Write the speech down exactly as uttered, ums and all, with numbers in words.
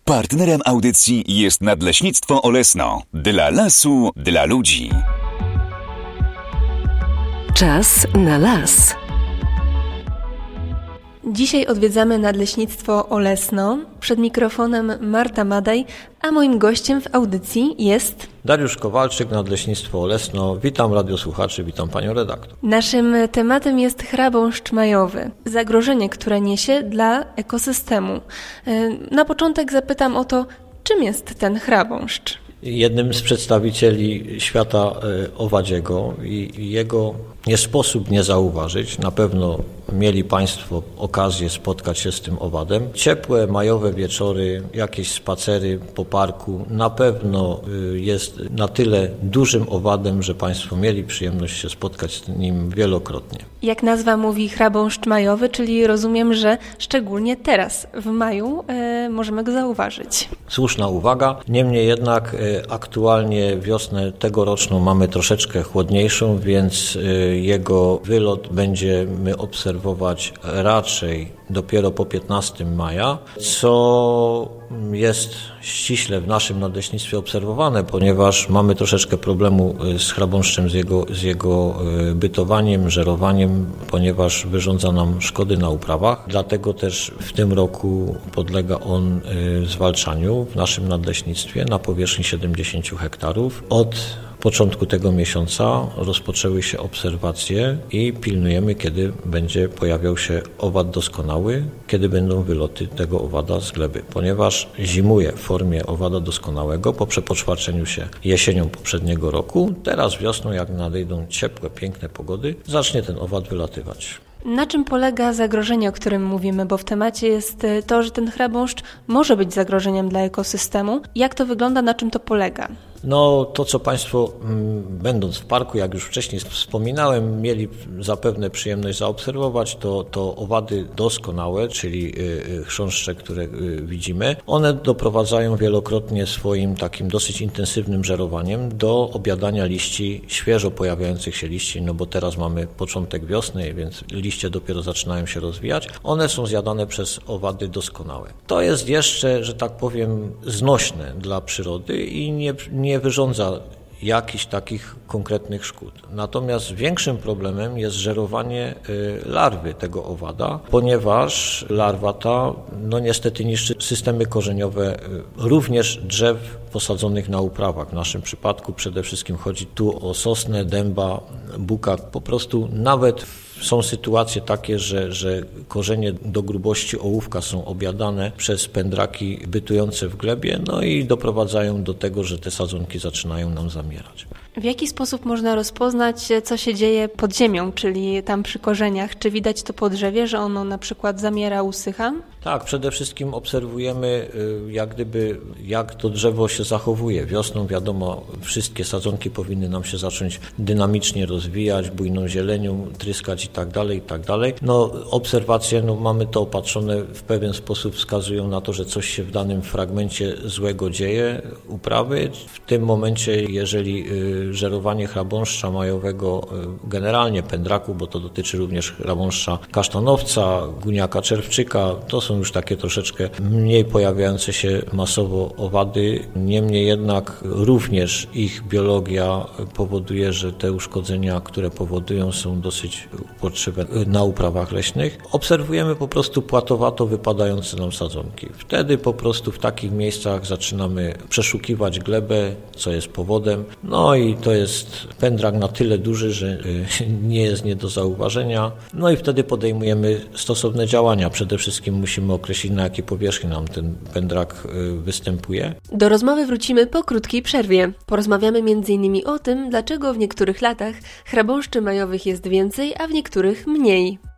Partnerem audycji jest Nadleśnictwo Olesno. Dla lasu, dla ludzi. Czas na las. Dzisiaj odwiedzamy Nadleśnictwo Olesno. Przed mikrofonem Marta Madej, a moim gościem w audycji jest... Dariusz Kowalczyk, Nadleśnictwo Olesno. Witam radiosłuchaczy, witam panią redaktor. Naszym tematem jest chrabąszcz majowy. Zagrożenie, które niesie dla ekosystemu. Na początek zapytam o to, czym jest ten chrabąszcz? Jednym z przedstawicieli świata owadziego i jego nie sposób nie zauważyć. Na pewno mieli państwo okazję spotkać się z tym owadem. Ciepłe, majowe wieczory, jakieś spacery po parku na pewno jest na tyle dużym owadem, że państwo mieli przyjemność się spotkać z nim wielokrotnie. Jak nazwa mówi, chrabąszcz majowy, czyli rozumiem, że szczególnie teraz w maju e, możemy go zauważyć. Słuszna uwaga. Niemniej jednak e, aktualnie wiosnę tegoroczną mamy troszeczkę chłodniejszą, więc e, jego wylot będziemy obserwować raczej dopiero po piętnastego maja, co jest ściśle w naszym nadleśnictwie obserwowane, ponieważ mamy troszeczkę problemu z chrabąszczem, z jego, z jego bytowaniem, żerowaniem, ponieważ wyrządza nam szkody na uprawach. Dlatego też w tym roku podlega on zwalczaniu w naszym nadleśnictwie na powierzchni siedemdziesiąt hektarów. Od początku tego miesiąca rozpoczęły się obserwacje i pilnujemy, kiedy będzie pojawiał się owad doskonały, kiedy będą wyloty tego owada z gleby, ponieważ zimuje w formie owada doskonałego po przepoczwarczeniu się jesienią poprzedniego roku. Teraz wiosną, jak nadejdą ciepłe, piękne pogody, zacznie ten owad wylatywać. Na czym polega zagrożenie, o którym mówimy? Bo w temacie jest to, że ten chrabąszcz może być zagrożeniem dla ekosystemu. Jak to wygląda, na czym to polega? No to, co państwo m, będąc w parku, jak już wcześniej wspominałem, mieli zapewne przyjemność zaobserwować, to, to owady doskonałe, czyli y, chrząszcze, które y, widzimy. One doprowadzają wielokrotnie swoim takim dosyć intensywnym żerowaniem do objadania liści, świeżo pojawiających się liści, no bo teraz mamy początek wiosny, więc liście dopiero zaczynają się rozwijać. One są zjadane przez owady doskonałe. To jest jeszcze, że tak powiem, znośne dla przyrody i nie, nie nie wyrządza jakichś takich konkretnych szkód. Natomiast większym problemem jest żerowanie larwy tego owada, ponieważ larwa ta no niestety niszczy systemy korzeniowe również drzew posadzonych na uprawach. W naszym przypadku przede wszystkim chodzi tu o sosnę, dęba, buka. Po prostu nawet są sytuacje takie, że, że korzenie do grubości ołówka są objadane przez pędraki bytujące w glebie, no i doprowadzają do tego, że te sadzonki zaczynają nam zamierać. W jaki sposób można rozpoznać, co się dzieje pod ziemią, czyli tam przy korzeniach? Czy widać to po drzewie, że ono na przykład zamiera, usycha? Tak, przede wszystkim obserwujemy, jak gdyby, jak to drzewo się zachowuje. Wiosną, wiadomo, wszystkie sadzonki powinny nam się zacząć dynamicznie rozwijać, bujną zielenią, tryskać i tak dalej, i tak dalej. No, obserwacje, no, mamy to opatrzone w pewien sposób, wskazują na to, że coś się w danym fragmencie złego dzieje, uprawy. W tym momencie, jeżeli żerowanie chrabąszcza majowego, generalnie pędraku, bo to dotyczy również chrabąszcza kasztanowca, guniaka czerwczyka, to są już takie troszeczkę mniej pojawiające się masowo owady. Niemniej jednak również ich biologia powoduje, że te uszkodzenia, które powodują, są dosyć uporczywe na uprawach leśnych. Obserwujemy po prostu płatowato wypadające nam sadzonki. Wtedy po prostu w takich miejscach zaczynamy przeszukiwać glebę, co jest powodem. No i to jest pędrak na tyle duży, że nie jest nie do zauważenia. No i wtedy podejmujemy stosowne działania. Przede wszystkim musimy określić, na jakiej powierzchni nam ten pędrak występuje. Do rozmowy wrócimy po krótkiej przerwie. Porozmawiamy między innymi o tym, dlaczego w niektórych latach chrabąszczy majowych jest więcej, a w niektórych mniej.